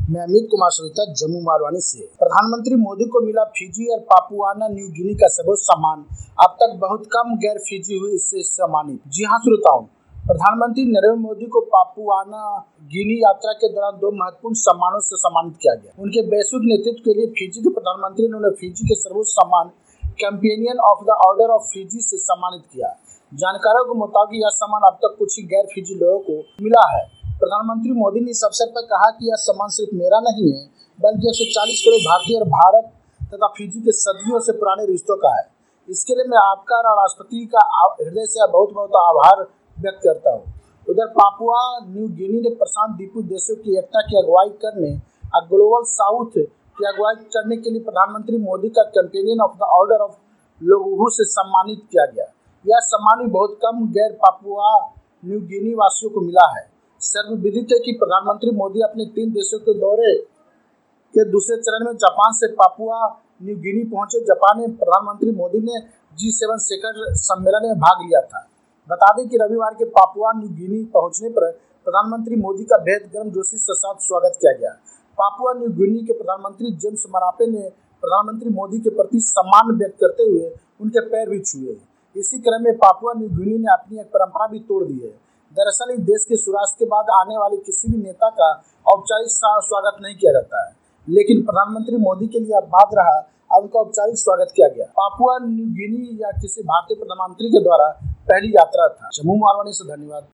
मैं अमित कुमार सविता जम्मू मालवानी से। प्रधानमंत्री मोदी को मिला फिजी और पापुआ न्यू गिनी का सर्वोच्च सम्मान। अब तक बहुत कम गैर फिजी हुए इससे सम्मानित। जी हाँ श्रोताओं, प्रधानमंत्री नरेंद्र मोदी को पापुआ गिनी यात्रा के दौरान दो महत्वपूर्ण सम्मानों से सम्मानित किया गया। उनके वैश्विक नेतृत्व के लिए फिजी के प्रधानमंत्री ने उन्हें फिजी के सर्वोच्च सम्मान Companion of the Order of Fiji से सम्मानित किया। जानकारों के मुताबिक यह सम्मान अब तक कुछ ही गैर फिजी लोगों को मिला है। प्रधानमंत्री मोदी ने इस अवसर पर कहा कि यह सम्मान सिर्फ मेरा नहीं है, बल्कि 140 करोड़ भारतीय और भारत तथा फिजी के सदियों से पुराने रिश्तों का है। इसके लिए मैं आपका और राष्ट्रपति का हृदय से बहुत बहुत आभार व्यक्त करता हूँ। उधर पापुआ न्यू गिनी ने प्रशांत द्वीपीय देशों की एकता की अगुवाई करने और ग्लोबल साउथ की अगुवाई करने के लिए प्रधानमंत्री मोदी का Companion of the Order of Logohu से सम्मानित किया गया। यह सम्मान भी बहुत कम गैर पापुआ न्यू गिनी वासियों को मिला है। सर्वविदित है कि प्रधानमंत्री मोदी अपने 3 देशों के दौरे के दूसरे चरण में जापान से पापुआ न्यू गिनी पहुंचे। जापान में प्रधानमंत्री मोदी ने G7 शिखर सम्मेलन में भाग लिया था। बता दें कि रविवार के पापुआ न्यू गिनी पहुंचने पर प्रधानमंत्री मोदी का बेहद गर्मजोशी के साथ स्वागत किया गया। पापुआ न्यू गिनी के प्रधानमंत्री जेम्स मरापे ने प्रधानमंत्री मोदी के प्रति सम्मान व्यक्त करते हुए उनके पैर भी छुए। इसी क्रम में पापुआ न्यू गिनी ने अपनी एक परंपरा भी तोड़ दी है। दरअसल इस देश के स्वराज के बाद आने वाले किसी भी नेता का औपचारिक स्वागत नहीं किया जाता है, लेकिन प्रधानमंत्री मोदी के लिए अब बात रहा और उनका औपचारिक स्वागत किया गया। पापुआ न्यू गिनी या किसी भारतीय प्रधानमंत्री के द्वारा पहली यात्रा था। जम्मू मालवानी से धन्यवाद।